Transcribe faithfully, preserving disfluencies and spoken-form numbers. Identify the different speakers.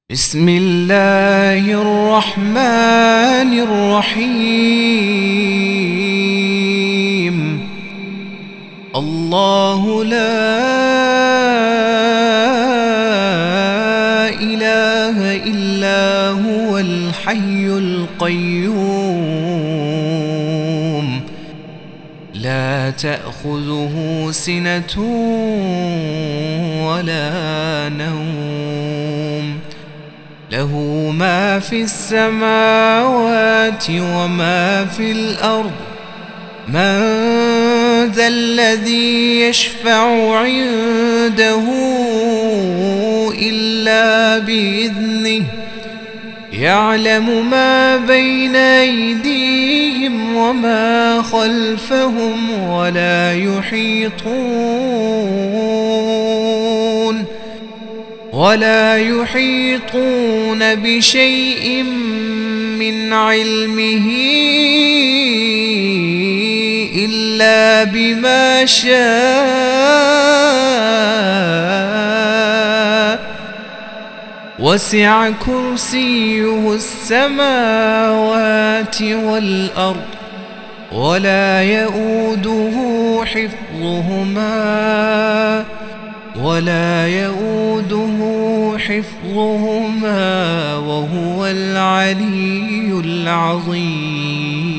Speaker 1: بسم الله الرحمن الرحيم. الله لا إله إلا هو الحي القيوم لا تأخذه سنة ولا نوم، له ما في السماوات وما في الأرض. من ذا الذي يشفع عنده إلا بإذنه، يعلم ما بين أيديهم وما خلفهم ولا يحيطون ولا يحيطون بشيء من علمه إلا بما شاء. وسع كرسيه السماوات والأرض ولا يؤوده حفظهما ولا يؤوده حفظهما وهو العلي العظيم.